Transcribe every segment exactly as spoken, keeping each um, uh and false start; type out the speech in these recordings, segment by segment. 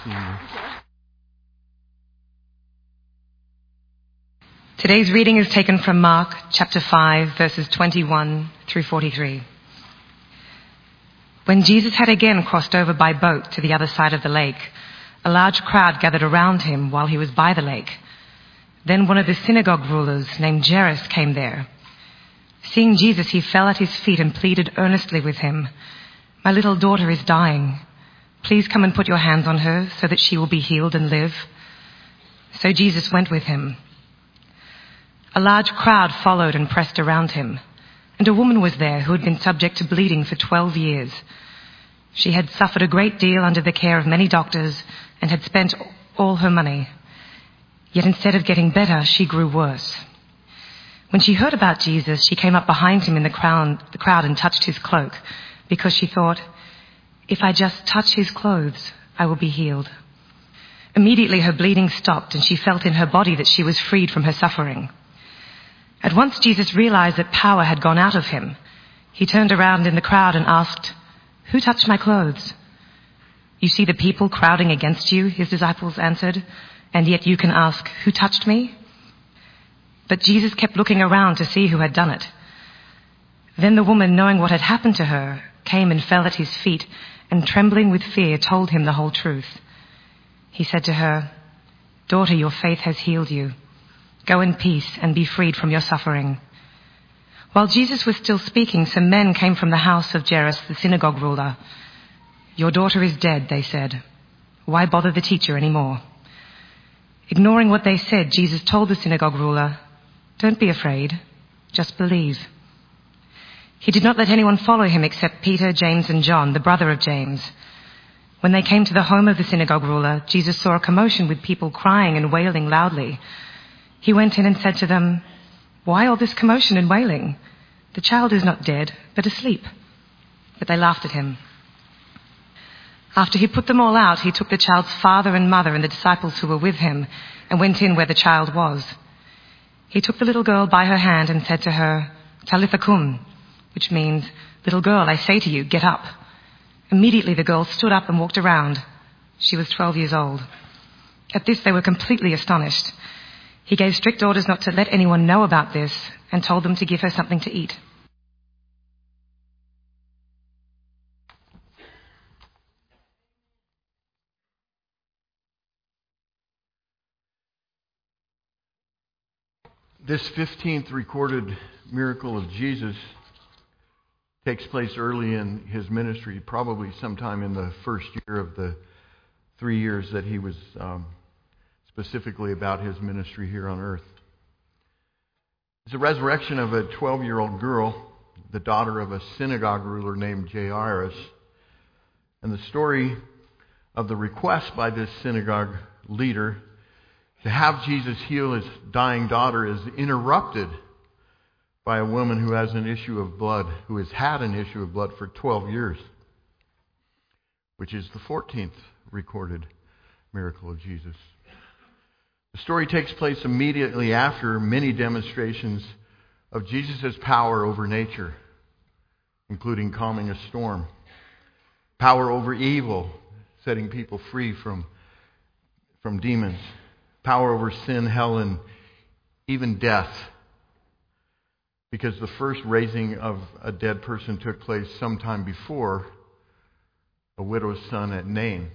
seeing you. Today's reading is taken from Mark chapter five, verses twenty-one through forty-three. When Jesus had again crossed over by boat to the other side of the lake, a large crowd gathered around him while he was by the lake. Then one of the synagogue rulers named Jairus came there. Seeing Jesus, he fell at his feet and pleaded earnestly with him, "My little daughter is dying. Please come and put your hands on her so that she will be healed and live." So Jesus went with him. A large crowd followed and pressed around him, and a woman was there who had been subject to bleeding for twelve years. She had suffered a great deal under the care of many doctors and had spent all her money. Yet instead of getting better, she grew worse. When she heard about Jesus, she came up behind him in the crowd, the crowd and touched his cloak, because she thought, "If I just touch his clothes, I will be healed." Immediately her bleeding stopped, and she felt in her body that she was freed from her suffering. At once Jesus realized that power had gone out of him. He turned around in the crowd and asked, "Who touched my clothes?" "You see the people crowding against you," his disciples answered, "and yet you can ask, 'Who touched me?'" But Jesus kept looking around to see who had done it. Then the woman, knowing what had happened to her, came and fell at his feet, and trembling with fear told him the whole truth. He said to her, "Daughter, your faith has healed you. Go in peace and be freed from your suffering." While Jesus was still speaking, some men came from the house of Jairus, the synagogue ruler. "Your daughter is dead," they said. "Why bother the teacher anymore?" Ignoring what they said, Jesus told the synagogue ruler, "Don't be afraid, just believe." He did not let anyone follow him except Peter, James, and John, the brother of James. When they came to the home of the synagogue ruler, Jesus saw a commotion with people crying and wailing loudly. He went in and said to them, "Why all this commotion and wailing? The child is not dead, but asleep." But they laughed at him. After he put them all out, he took the child's father and mother and the disciples who were with him and went in where the child was. He took the little girl by her hand and said to her, "Talitha kum," which means, "Little girl, I say to you, get up." Immediately the girl stood up and walked around. She was twelve years old. At this they were completely astonished. He gave strict orders not to let anyone know about this and told them to give her something to eat. This fifteenth recorded miracle of Jesus takes place early in his ministry, probably sometime in the first year of the three years that he was um, specifically about his ministry here on earth. It's the resurrection of a twelve-year-old girl, the daughter of a synagogue ruler named Jairus, and the story of the request by this synagogue leader to have Jesus heal his dying daughter is interrupted by a woman who has an issue of blood, who has had an issue of blood for twelve years, which is the fourteenth recorded miracle of Jesus. The story takes place immediately after many demonstrations of Jesus' power over nature, including calming a storm, power over evil, setting people free from, from demons, power over sin, hell, and even death. Because the first raising of a dead person took place sometime before a widow's son at Nain.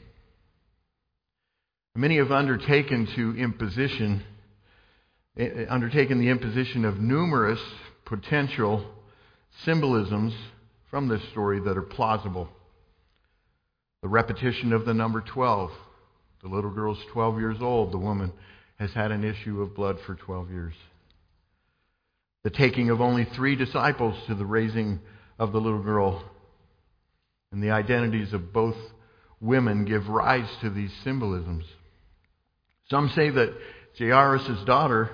Many have undertaken to imposition, undertaken the imposition of numerous potential symbolisms from this story that are plausible. The repetition of the number twelve. The little girl's twelve years old. The woman has had an issue of blood for twelve years. The taking of only three disciples to the raising of the little girl. And the identities of both women give rise to these symbolisms. Some say that Jairus' daughter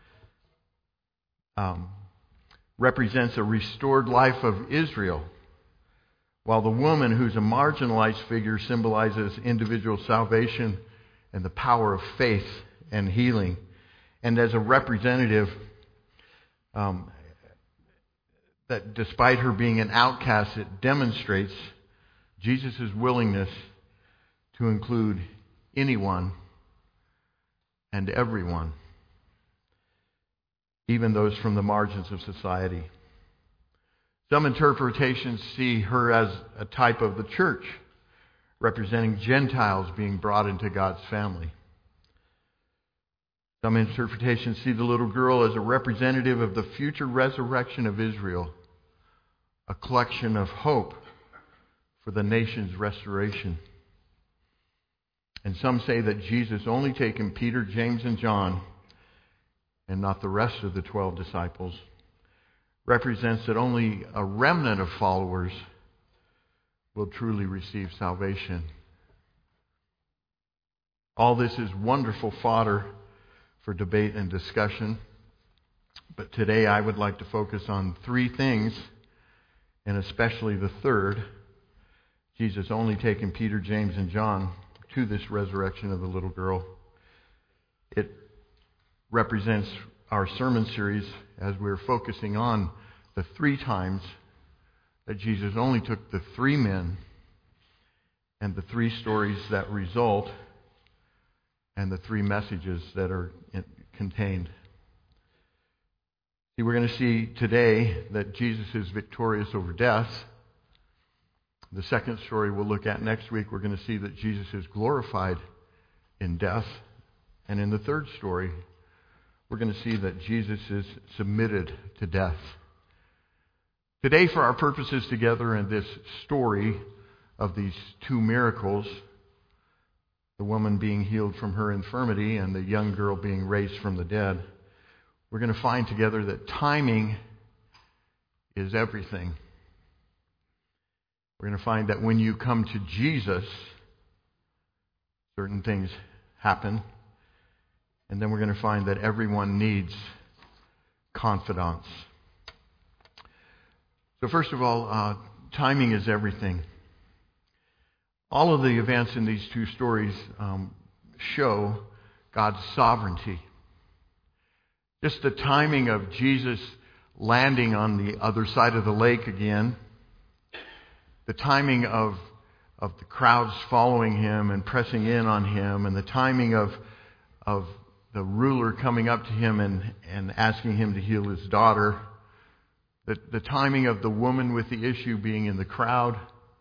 um, represents a restored life of Israel, while the woman, who's a marginalized figure, symbolizes individual salvation and the power of faith and healing. And as a representative, um, that despite her being an outcast, it demonstrates Jesus' willingness to include anyone and everyone, even those from the margins of society. Some interpretations see her as a type of the church, representing Gentiles being brought into God's family. Some interpretations see the little girl as a representative of the future resurrection of Israel, a collection of hope for the nation's restoration. And some say that Jesus only taken Peter, James, and John, and not the rest of the twelve disciples, represents that only a remnant of followers will truly receive salvation. All this is wonderful fodder for debate and discussion, but today I would like to focus on three things, and especially the third: Jesus only taking Peter, James, and John to this resurrection of the little girl. It represents our sermon series as we're focusing on the three times that Jesus only took the three men and the three stories that result and the three messages that are contained. See, we're going to see today that Jesus is victorious over death. The second story we'll look at next week, we're going to see that Jesus is glorified in death. And in the third story, we're going to see that Jesus is submitted to death. Today, for our purposes together in this story of these two miracles, the woman being healed from her infirmity and the young girl being raised from the dead, we're going to find together that timing is everything. We're going to find that when you come to Jesus, certain things happen. And then we're going to find that everyone needs confidants. So first of all, uh, timing is everything. All of the events in these two stories um, show God's sovereignty. Just the timing of Jesus landing on the other side of the lake again, the timing of, of the crowds following him and pressing in on him, and the timing of, of the ruler coming up to him and, and asking him to heal his daughter, the, the timing of the woman with the issue being in the crowd,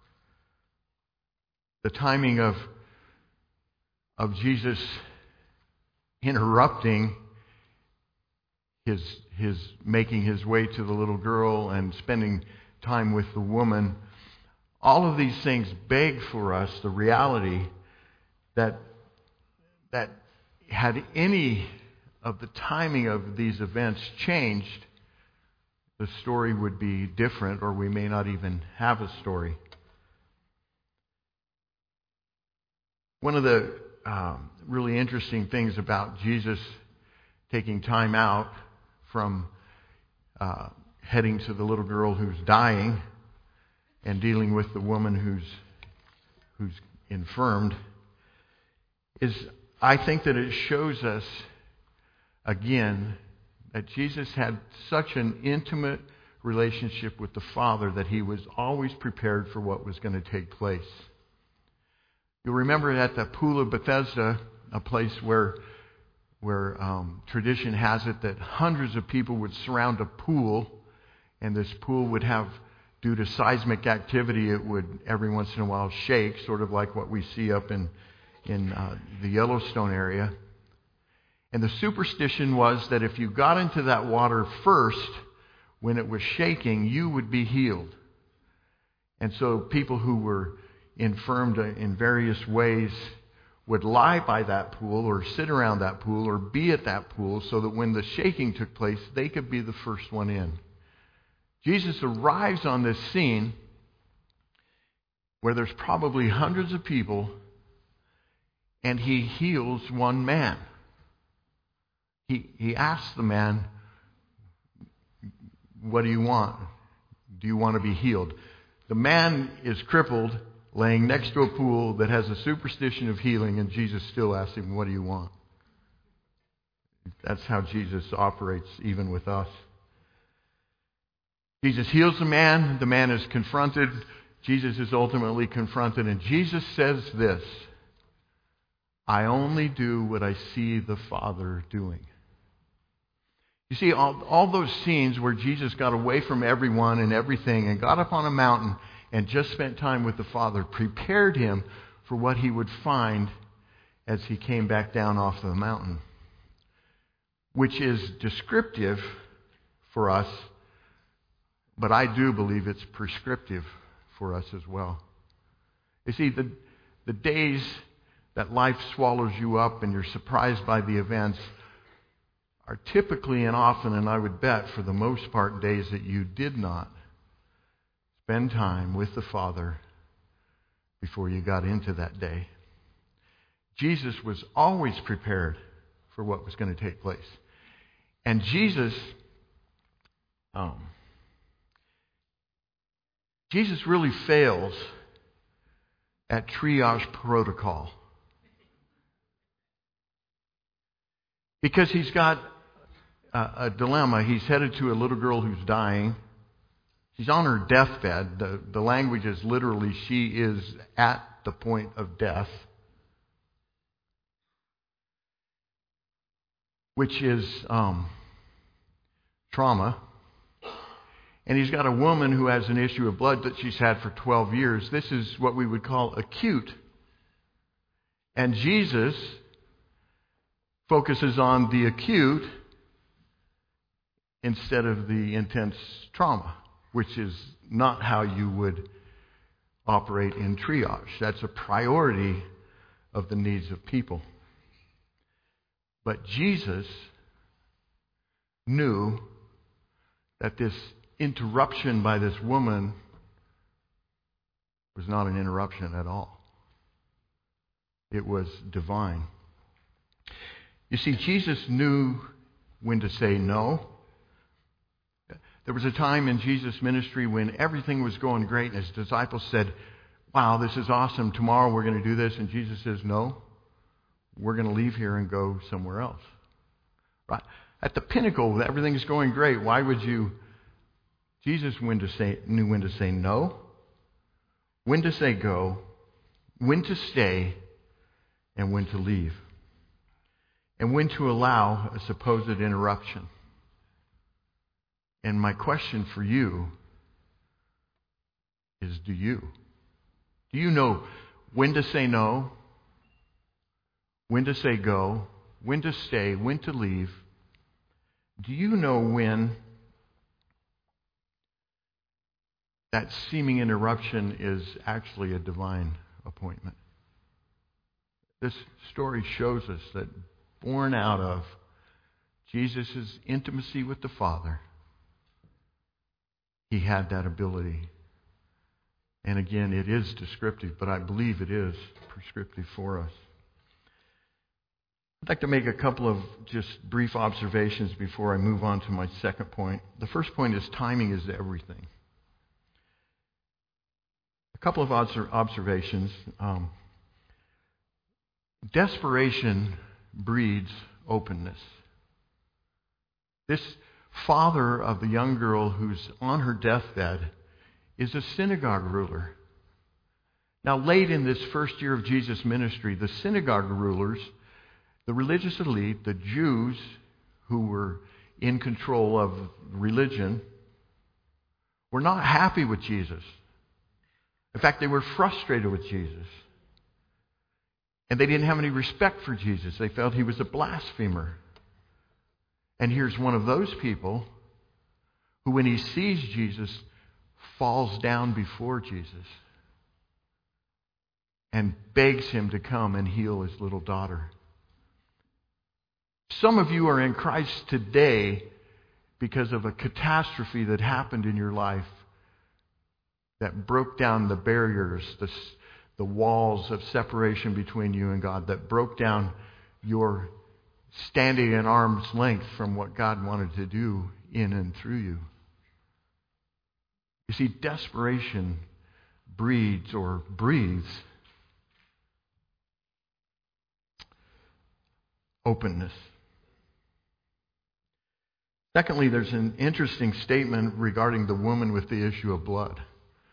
the timing of, of Jesus interrupting his, his making his way to the little girl and spending time with the woman. All of these things beg for us the reality that that had any of the timing of these events changed, the story would be different, or we may not even have a story. One of the um, really interesting things about Jesus taking time out from uh, heading to the little girl who's dying and dealing with the woman who's who's infirmed is, I think that it shows us again that Jesus had such an intimate relationship with the Father that he was always prepared for what was going to take place. You'll remember at the Pool of Bethesda, a place where where um, tradition has it that hundreds of people would surround a pool, and this pool would have, due to seismic activity, it would every once in a while shake, sort of like what we see up in, in uh, the Yellowstone area. And the superstition was that if you got into that water first, when it was shaking, you would be healed. And so people who were infirmed in various ways would lie by that pool or sit around that pool or be at that pool so that when the shaking took place, they could be the first one in. Jesus arrives on this scene where there's probably hundreds of people, and he heals one man. He, he asks the man, "What do you want? Do you want to be healed?" The man is crippled, laying next to a pool that has a superstition of healing, and Jesus still asks him, "What do you want?" That's how Jesus operates even with us. Jesus heals the man. The man is confronted. Jesus is ultimately confronted. And Jesus says this, I only do what I see the Father doing. You see, all, all those scenes where Jesus got away from everyone and everything and got up on a mountain and just spent time with the Father prepared him for what he would find as he came back down off the mountain, which is descriptive for us, but I do believe it's prescriptive for us as well. You see, the, the days that life swallows you up and you're surprised by the events are typically and often, and I would bet for the most part, days that you did not spend time with the Father before you got into that day. Jesus was always prepared for what was going to take place. And Jesus, um, Jesus really fails at triage protocol. Because he's got a, a dilemma. He's headed to a little girl who's dying. She's on her deathbed. The, the language is literally, she is at the point of death. Which is um, trauma. And he's got a woman who has an issue of blood that she's had for twelve years. This is what we would call acute. And Jesus focuses on the acute instead of the intense trauma, which is not how you would operate in triage. That's a priority of the needs of people. But Jesus knew that this interruption by this woman was not an interruption at all. It was divine. You see, Jesus knew when to say no. There was a time in Jesus' ministry when everything was going great and his disciples said, wow, this is awesome. Tomorrow we're going to do this. And Jesus says, no. We're going to leave here and go somewhere else. Right? At the pinnacle, everything's going great. Why would you? Jesus when to say, knew when to say no, when to say go, when to stay, and when to leave. And when to allow a supposed interruption. And my question for you is, do you? Do you know when to say no? When to say go, when to stay, when to leave? Do you know when that seeming interruption is actually a divine appointment? This story shows us that born out of Jesus' intimacy with the Father, he had that ability. And again, it is descriptive, but I believe it is prescriptive for us. I'd like to make a couple of just brief observations before I move on to my second point. The first point is timing is everything. A couple of observations. Um, desperation breeds openness. This father of the young girl who's on her deathbed is a synagogue ruler. Now, late in this first year of Jesus' ministry, the synagogue rulers, the religious elite, the Jews who were in control of religion, were not happy with Jesus. In fact, they were frustrated with Jesus. And they didn't have any respect for Jesus. They felt he was a blasphemer. And here's one of those people who, when he sees Jesus, falls down before Jesus and begs him to come and heal his little daughter. Some of you are in Christ today because of a catastrophe that happened in your life that broke down the barriers, the, the walls of separation between you and God, that broke down your standing at arm's length from what God wanted to do in and through you. You see, desperation breeds or breathes openness. Secondly, there's an interesting statement regarding the woman with the issue of blood.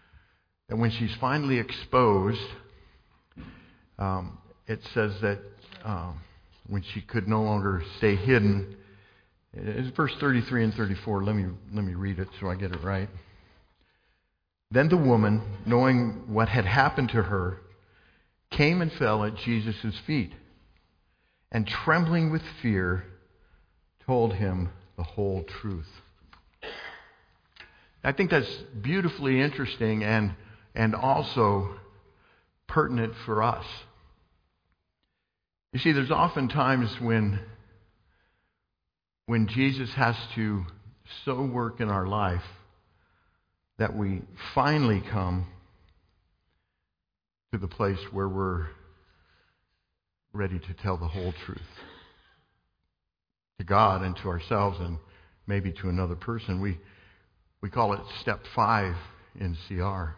And when she's finally exposed, um, it says that um, when she could no longer stay hidden. It's verse thirty-three and thirty-four. Let me, let me read it so I get it right. Then the woman, knowing what had happened to her, came and fell at Jesus' feet, and trembling with fear, told him the whole truth. I think that's beautifully interesting and, and also pertinent for us. You see, there's often times when, when Jesus has to so work in our life that we finally come to the place where we're ready to tell the whole truth to God and to ourselves and maybe to another person. We we call it step five in C R.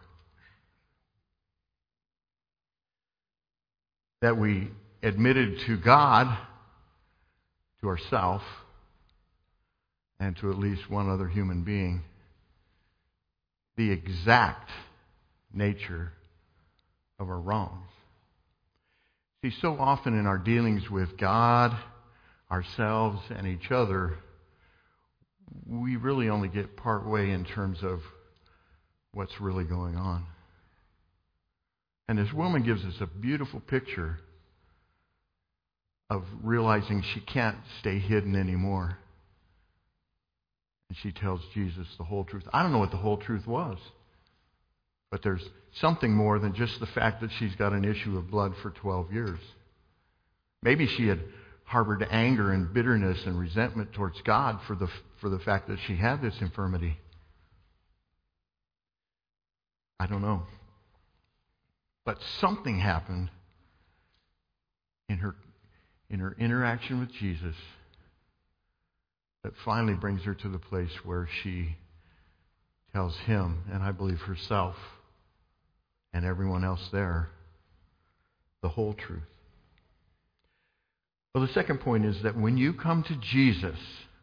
That we admitted to God, to ourselves, and to at least one other human being the exact nature of our wrongs. See, so often in our dealings with God, ourselves, and each other, we really only get part way in terms of what's really going on. And this woman gives us a beautiful picture of realizing she can't stay hidden anymore. And she tells Jesus the whole truth. I don't know what the whole truth was, but there's something more than just the fact that she's got an issue of blood for twelve years. Maybe she had harbored anger and bitterness and resentment towards God for the for the fact that she had this infirmity. I don't know. But something happened in her in her interaction with Jesus that finally brings her to the place where she tells him, and I believe herself and everyone else there, the whole truth. Well, the second point is that when you come to Jesus,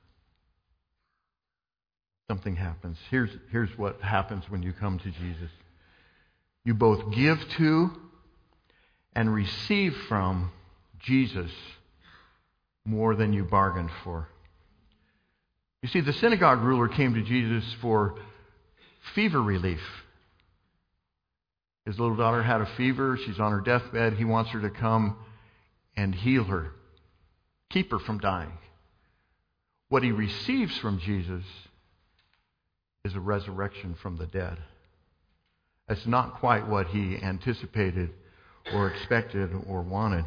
something happens. Here's, here's what happens when you come to Jesus. You both give to and receive from Jesus more than you bargained for. You see, the synagogue ruler came to Jesus for fever relief. His little daughter had a fever. She's on her deathbed. He wants her to come and heal her, keep her from dying. What he receives from Jesus is a resurrection from the dead. That's not quite what he anticipated or expected or wanted.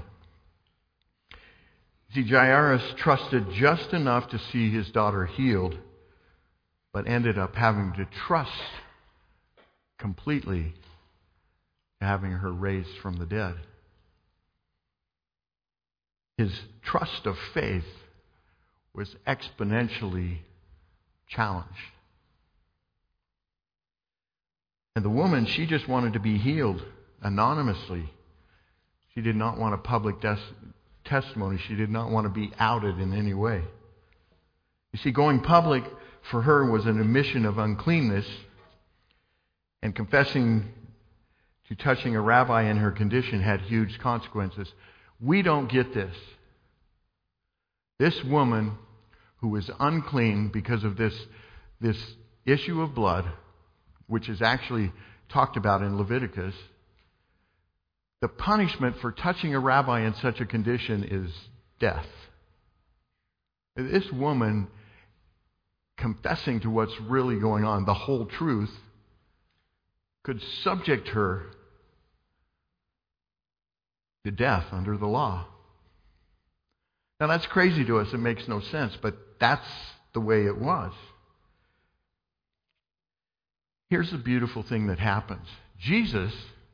See, Jairus trusted just enough to see his daughter healed, but ended up having to trust completely to having her raised from the dead. His trust of faith was exponentially challenged. And the woman, she just wanted to be healed anonymously. She did not want a public des- testimony. She did not want to be outed in any way. You see, going public for her was an admission of uncleanness, and confessing to touching a rabbi in her condition had huge consequences. We don't get this. This woman who was unclean because of this, this issue of blood, which is actually talked about in Leviticus, the punishment for touching a rabbi in such a condition is death. This woman confessing to what's really going on, the whole truth, could subject her to death under the law. Now that's crazy to us. It makes no sense, but that's the way it was. Here's the beautiful thing that happens. Jesus,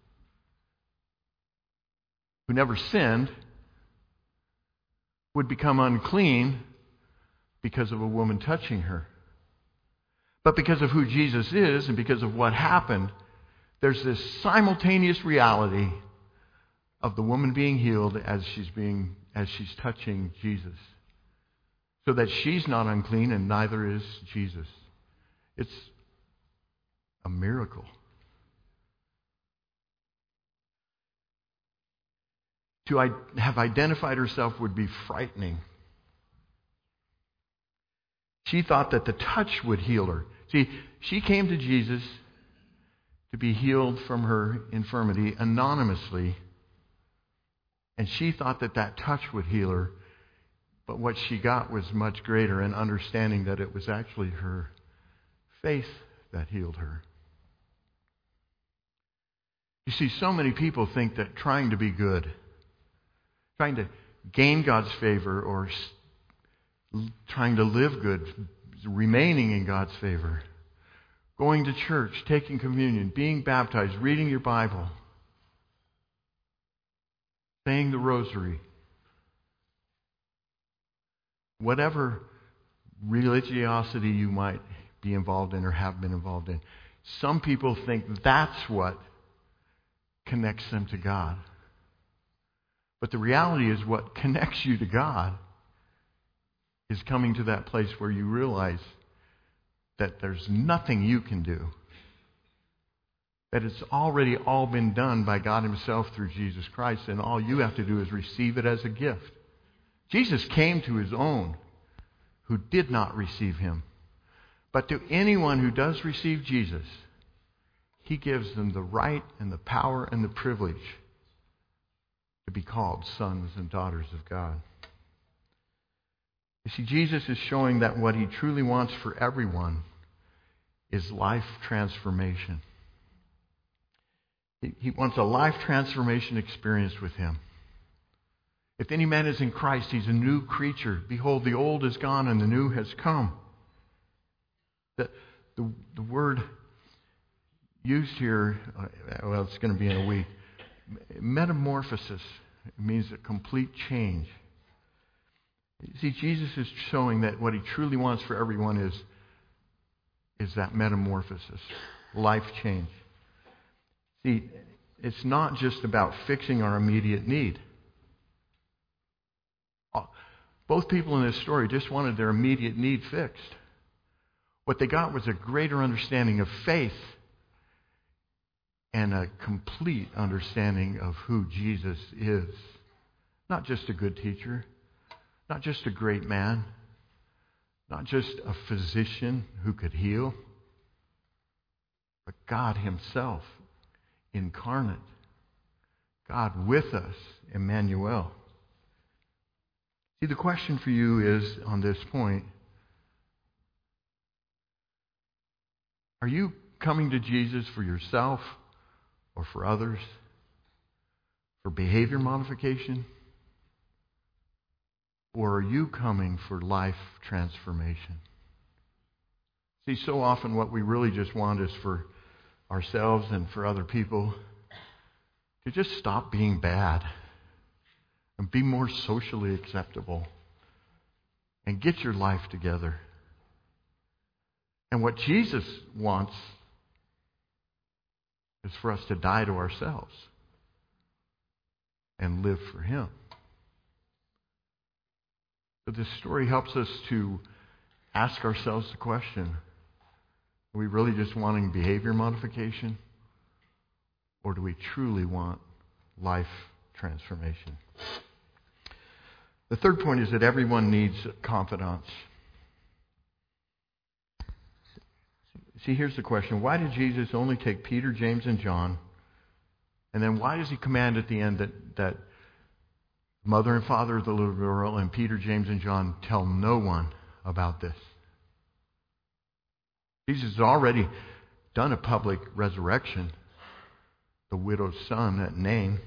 who never sinned, would become unclean because of a woman touching her. But because of who Jesus is and because of what happened, there's this simultaneous reality of the woman being healed as she's being as she's touching Jesus. So that she's not unclean and neither is Jesus. It's a miracle. to have identified herself would be frightening. She thought that the touch would heal her. See, she came to Jesus to be healed from her infirmity anonymously, and she thought that that touch would heal her, but what she got was much greater, in understanding that it was actually her faith that healed her. You see, so many people think that trying to be good, trying to gain God's favor, or trying to live good, remaining in God's favor, going to church, taking communion, being baptized, reading your Bible, saying the rosary, whatever religiosity you might be involved in or have been involved in, some people think that's what connects them to God. But the reality is, what connects you to God is coming to that place where you realize that there's nothing you can do. That it's already all been done by God Himself through Jesus Christ, and all you have to do is receive it as a gift. Jesus came to His own who did not receive Him. But to anyone who does receive Jesus, He gives them the right and the power and the privilege to be called sons and daughters of God. You see, Jesus is showing that what He truly wants for everyone is life transformation. He, he wants a life transformation experience with Him. If any man is in Christ, he's a new creature. Behold, the old is gone and the new has come. The, the, the word used here, well, it's going to be in a week. Metamorphosis means a complete change. You see, Jesus is showing that what He truly wants for everyone is, is that metamorphosis, life change. See, it's not just about fixing our immediate need. Both people in this story just wanted their immediate need fixed. What they got was a greater understanding of faith and a complete understanding of who Jesus is. Not just a good teacher, not just a great man, not just a physician who could heal, but God Himself, incarnate, God with us, Emmanuel. See, the question for you is, on this point, are you coming to Jesus for yourself or for others? For behavior modification? Or are you coming for life transformation? See, so often what we really just want is for ourselves and for other people to just stop being bad and be more socially acceptable and get your life together. And what Jesus wants is for us to die to ourselves and live for Him. So this story helps us to ask ourselves the question, are we really just wanting behavior modification? Or do we truly want life transformation? The third point is that everyone needs confidants. See, here's the question. Why did Jesus only take Peter, James, and John? And then why does He command at the end that, that mother and father of the little girl and Peter, James, and John tell no one about this? Jesus has already done a public resurrection. The widow's son at Nain.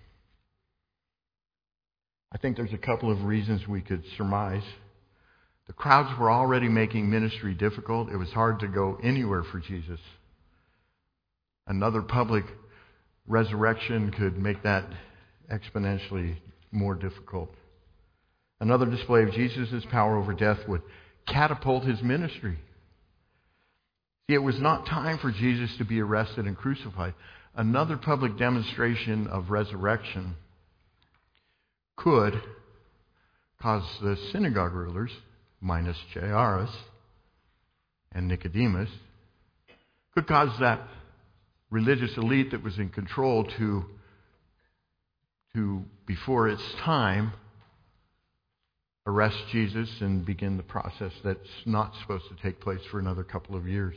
I think there's a couple of reasons we could surmise. The crowds were already making ministry difficult. It was hard to go anywhere for Jesus. Another public resurrection could make that exponentially more difficult. Another display of Jesus' power over death would catapult His ministry. See, it was not time for Jesus to be arrested and crucified. Another public demonstration of resurrection could cause the synagogue rulers, minus Jairus and Nicodemus, could cause that religious elite that was in control to, to before it's time, arrest Jesus and begin the process that's not supposed to take place for another couple of years.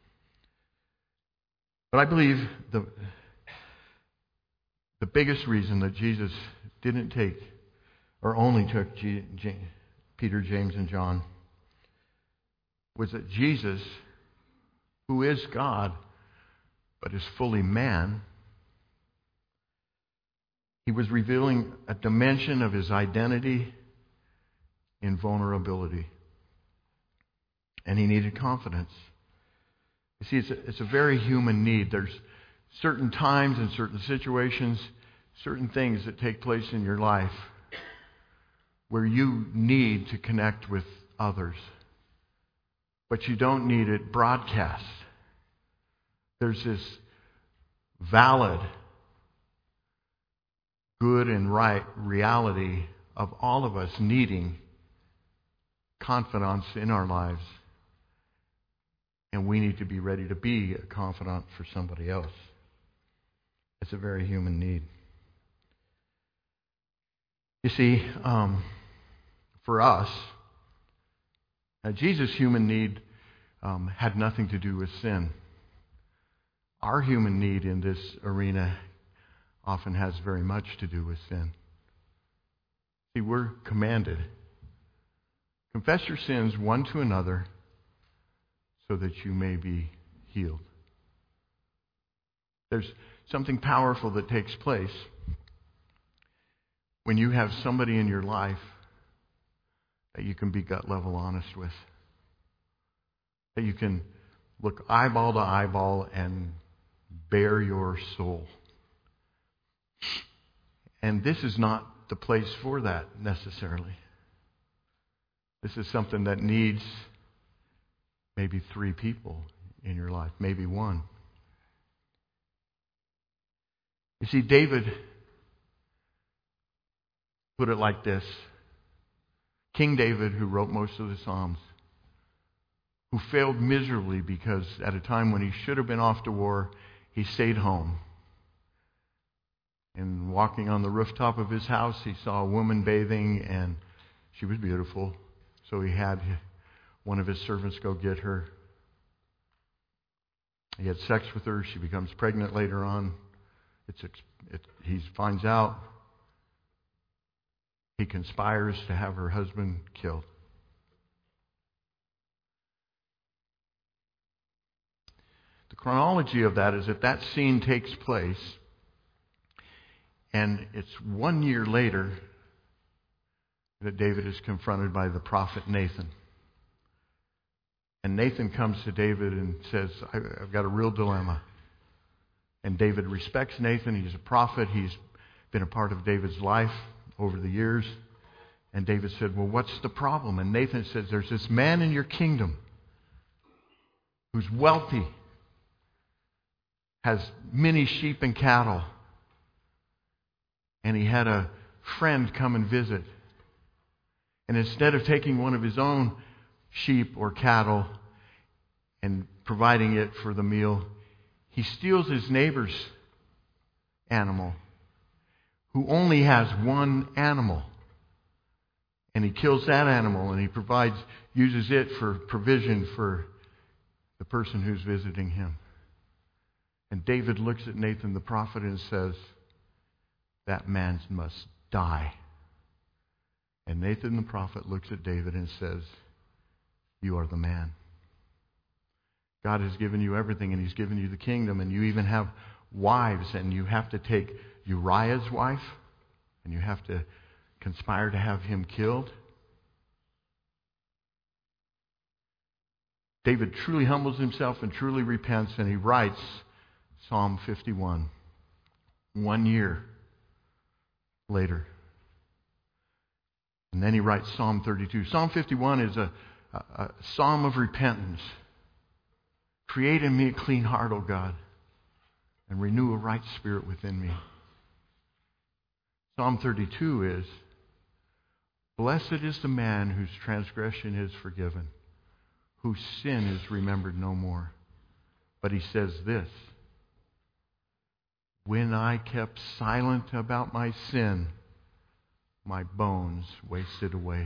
But I believe the, the biggest reason that Jesus didn't take, or only took G, J, Peter, James, and John, was that Jesus, who is God, but is fully man, he was revealing a dimension of his identity in vulnerability. And he needed confidence. You see, it's a, it's a very human need. There's certain times and certain situations, certain things that take place in your life where you need to connect with others. But you don't need it broadcast. There's this valid, good and right reality of all of us needing confidants in our lives. And we need to be ready to be a confidant for somebody else. It's a very human need. You see, um, for us, uh, Jesus' human need um, had nothing to do with sin. Our human need in this arena often has very much to do with sin. See, we're commanded, confess your sins one to another so that you may be healed. There's something powerful that takes place when you have somebody in your life that you can be gut level honest with. That you can look eyeball to eyeball and bare your soul. And this is not the place for that necessarily. This is something that needs maybe three people in your life, maybe one. You see, David put it like this. King David, who wrote most of the Psalms, who failed miserably because at a time when he should have been off to war, he stayed home. And walking on the rooftop of his house, he saw a woman bathing, and she was beautiful. So he had one of his servants go get her. He had sex with her. She becomes pregnant later on. It's, it, he finds out. He conspires to have her husband killed. The chronology of that is that that scene takes place, and it's one year later that David is confronted by the prophet Nathan. And Nathan comes to David and says, I've got a real dilemma. And David respects Nathan. He's a prophet. He's been a part of David's life over the years. And David said, well, what's the problem? And Nathan says, there's this man in your kingdom who's wealthy, has many sheep and cattle. And he had a friend come and visit. And instead of taking one of his own sheep or cattle and providing it for the meal, he steals his neighbor's animal, who only has one animal. And he kills that animal and he provides, uses it for provision for the person who's visiting him. And David looks at Nathan the prophet and says, that man must die. And Nathan the prophet looks at David and says, you are the man. God has given you everything, and He's given you the kingdom, and you even have wives, and you have to take Uriah's wife, and you have to conspire to have him killed. David truly humbles himself and truly repents, and he writes Psalm fifty-one, one year later. And then he writes Psalm thirty-two. Psalm fifty-one is a, a, a psalm of repentance. Create in me a clean heart, O God, and renew a right spirit within me. Psalm thirty-two is, blessed is the man whose transgression is forgiven, whose sin is remembered no more. But he says this, when I kept silent about my sin, my bones wasted away.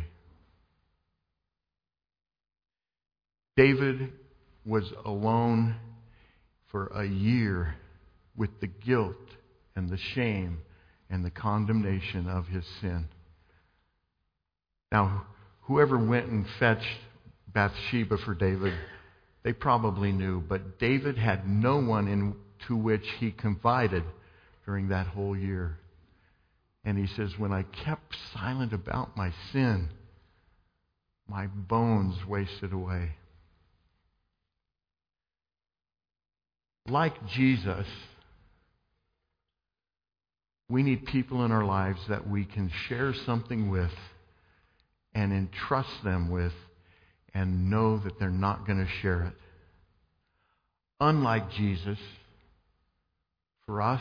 David was alone for a year with the guilt and the shame and the condemnation of his sin. Now, whoever went and fetched Bathsheba for David, they probably knew, but David had no one in to which he confided during that whole year. And he says, when I kept silent about my sin, my bones wasted away. Like Jesus, we need people in our lives that we can share something with and entrust them with and know that they're not going to share it. Unlike Jesus, for us,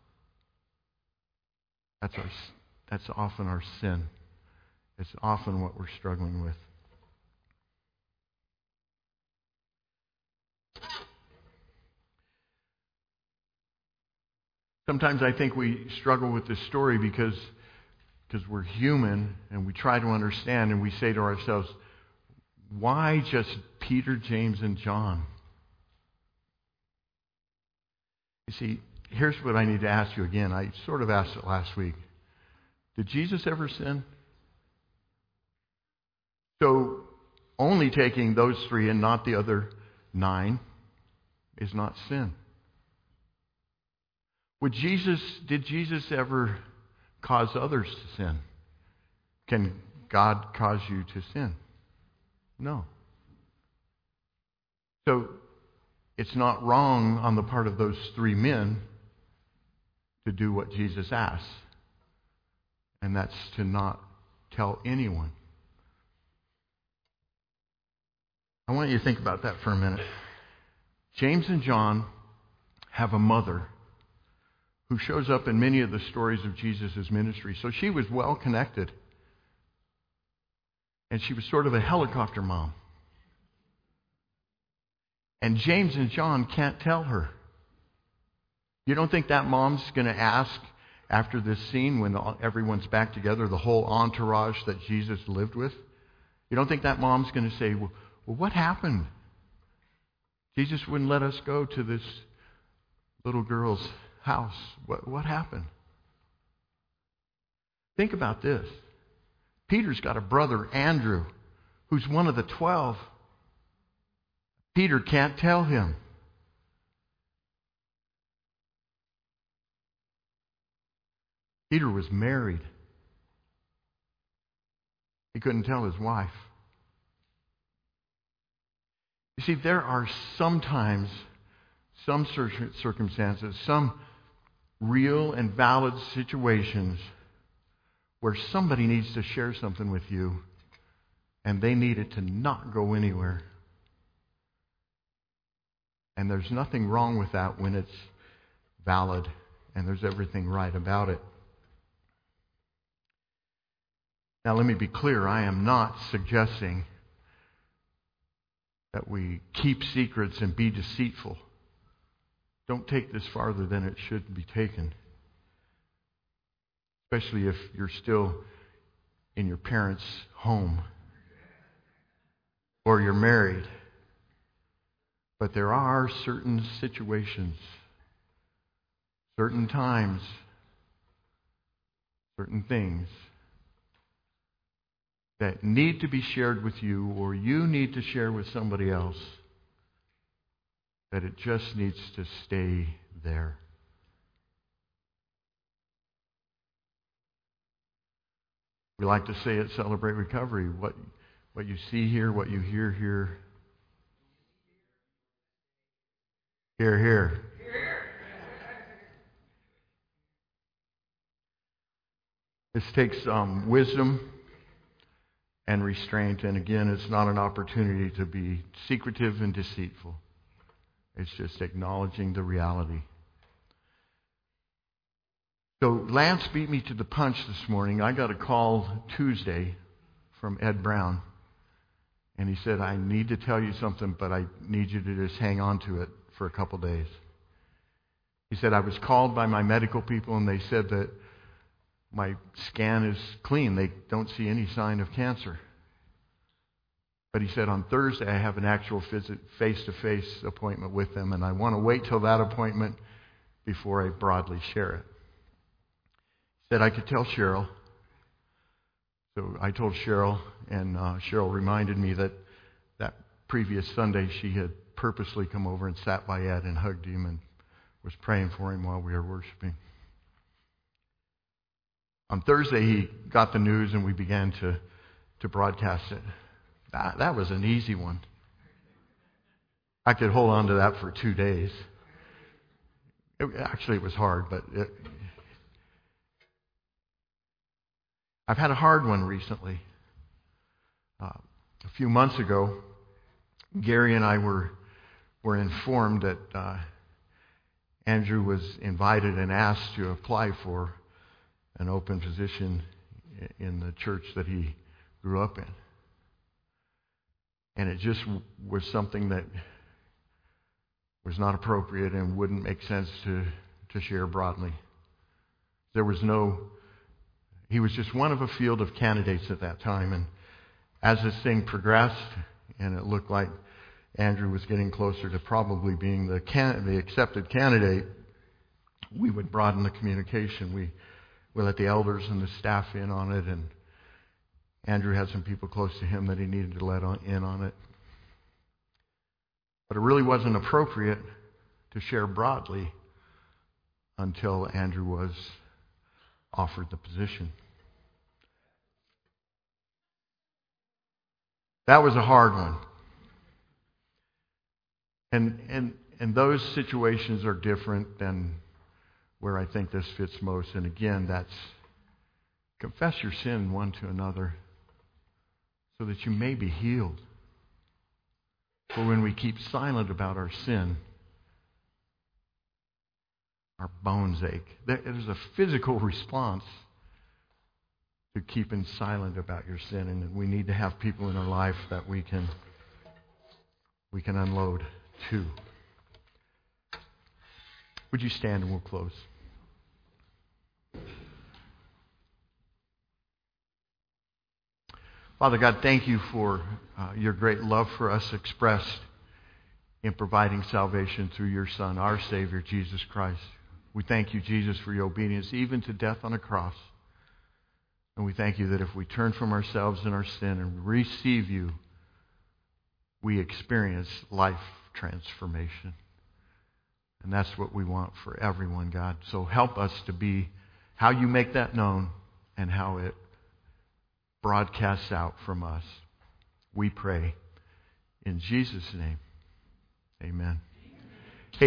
that's our, that's often our sin. It's often what we're struggling with. Sometimes I think we struggle with this story because, because we're human and we try to understand and we say to ourselves, why just Peter, James, and John? You see, here's what I need to ask you again. I sort of asked it last week. Did Jesus ever sin? So only taking those three and not the other nine is not sin. Would Jesus, did Jesus ever cause others to sin? Can God cause you to sin? No. So it's not wrong on the part of those three men to do what Jesus asked. And that's to not tell anyone. I want you to think about that for a minute. James and John have a mother who shows up in many of the stories of Jesus' ministry. So she was well connected. And she was sort of a helicopter mom. And James and John can't tell her. You don't think that mom's going to ask after this scene when everyone's back together, the whole entourage that Jesus lived with? You don't think that mom's going to say, well, well, what happened? Jesus wouldn't let us go to this little girl's house. What, what happened? Think about this. Peter's got a brother, Andrew, who's one of the twelve. Peter can't tell him. Peter was married. He couldn't tell his wife. You see, there are sometimes some circumstances, some real and valid situations where somebody needs to share something with you and they need it to not go anywhere. And there's nothing wrong with that when it's valid and there's everything right about it. Now let me be clear, I am not suggesting that we keep secrets and be deceitful. Don't take this farther than it should be taken. Especially if you're still in your parents' home or you're married. But there are certain situations, certain times, certain things that need to be shared with you or you need to share with somebody else, that it just needs to stay there. We like to say at Celebrate Recovery, what, what you see here, what you hear here, hear here. This takes um, wisdom and restraint. And again, it's not an opportunity to be secretive and deceitful. It's just acknowledging the reality. So Lance beat me to the punch this morning. I got a call Tuesday from Ed Brown. And he said, I need to tell you something, but I need you to just hang on to it for a couple days. He said, I was called by my medical people and they said that my scan is clean. They don't see any sign of cancer. But he said, on Thursday, I have an actual visit, face-to-face appointment with them, and I want to wait till that appointment before I broadly share it. He said I could tell Cheryl. So I told Cheryl, and uh, Cheryl reminded me that that previous Sunday she had purposely come over and sat by Ed and hugged him and was praying for him while we were worshiping. On Thursday, he got the news, and we began to, to broadcast it. That, that was an easy one. I could hold on to that for two days. It, actually, it was hard, but it, I've had a hard one recently. Uh, a few months ago, Gary and I were were informed that uh, Andrew was invited and asked to apply for an open position in the church that he grew up in. And it just was something that was not appropriate and wouldn't make sense to, to share broadly. There was no, he was just one of a field of candidates at that time. And as this thing progressed, and it looked like Andrew was getting closer to probably being the can, the accepted candidate, we would broaden the communication. We, we let the elders and the staff in on it, and Andrew had some people close to him that he needed to let on, in on it. But it really wasn't appropriate to share broadly until Andrew was offered the position. That was a hard one. And, and, and those situations are different than where I think this fits most. And again, that's confess your sin one to another, so that you may be healed. For when we keep silent about our sin, our bones ache. There's a physical response to keeping silent about your sin, and we need to have people in our life that we can we can unload to. Would you stand and we'll close? Father God, thank you for uh, your great love for us expressed in providing salvation through your Son, our Savior, Jesus Christ. We thank you, Jesus, for your obedience, even to death on a cross. And we thank you that if we turn from ourselves and our sin and receive you, we experience life transformation. And that's what we want for everyone, God. So help us to be how you make that known and how it broadcasts out from us. We pray in Jesus' name. Amen.